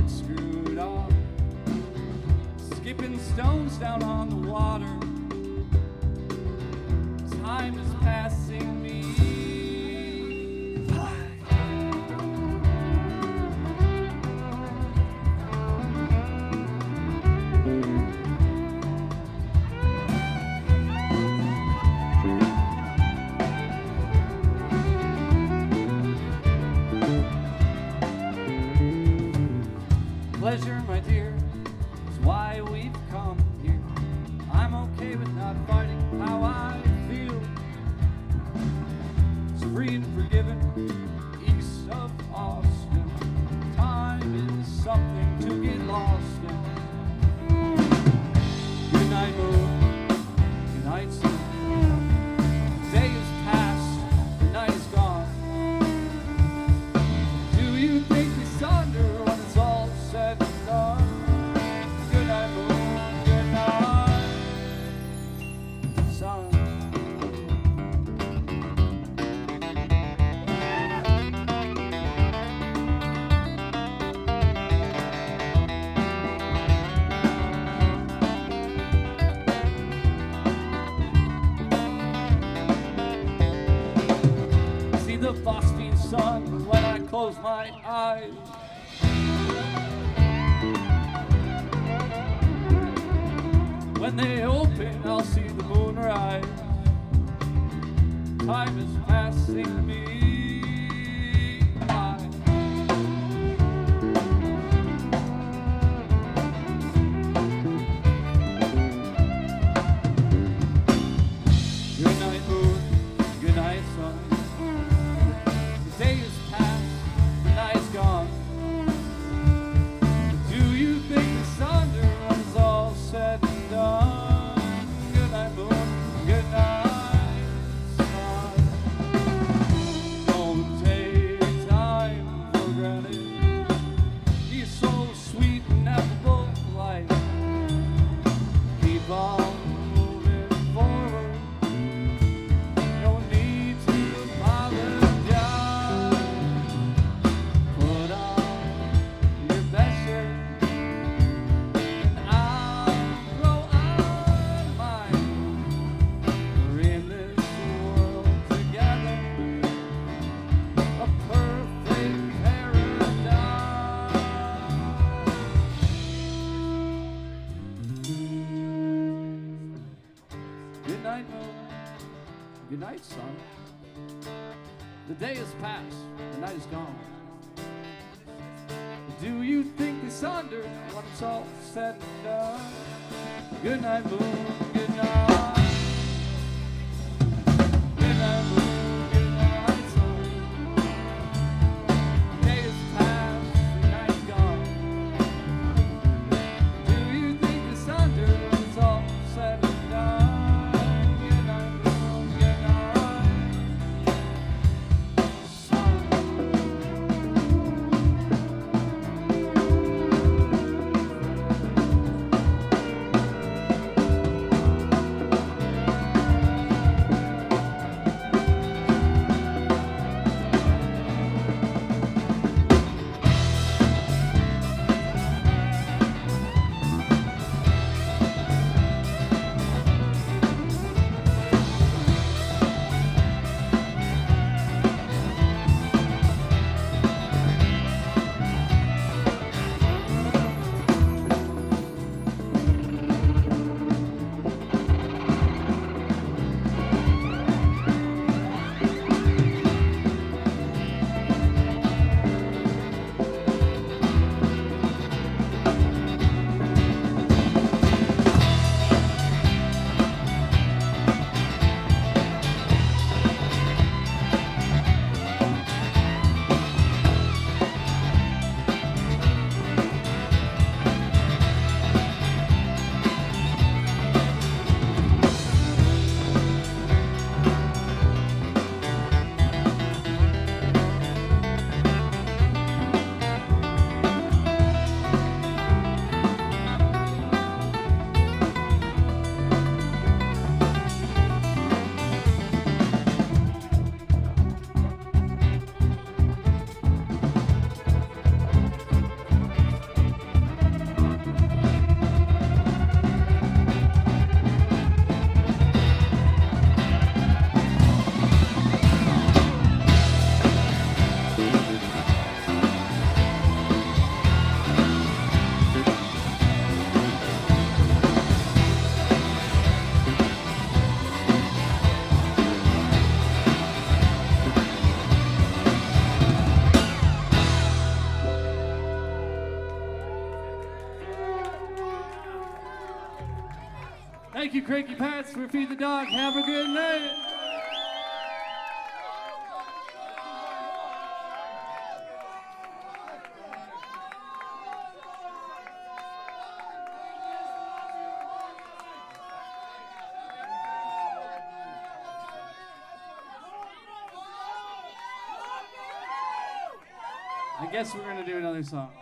get screwed off, skipping stones down on the water. Time is passing me by. Pleasure, my dear, is why we've come here. I'm okay with not fighting how I feel. It's free and forgiven, east of Austin. Time is something to get lost in. Good night, moon. Good night, sun. The day is past, the night is gone. Do you think we sunder when it's all said and done? Good night, moon. Good night, sun. See the phosphine sun when I close my eyes. When they open, I'll see the moon rise. Time is passing me by. Good night, moon. Good night, sun. The day is past, the night is gone. Do you think the thunder when it's all said and done? Good night, moon. Good night, sun. Don't take time for granted. You're so sweet and affable, life. Keep on moving forward. No need to apologize. Put on your best shirt, and I'll grow out of mine. We're in this world together, a perfect paradise. Good night, moon. Good night, sun. The day is past, the night is gone. Do you think it's under when it's all said and done? Good night, moon. Good night. Good night, moon. Good night, sun. The day is past, the night is gone. Do you think it's under when it's all said and done? Good night, moon. Good night, sun. Thank you, Cranky Pats, for Feed the Dog. Have a good night. I guess we're going to do another song.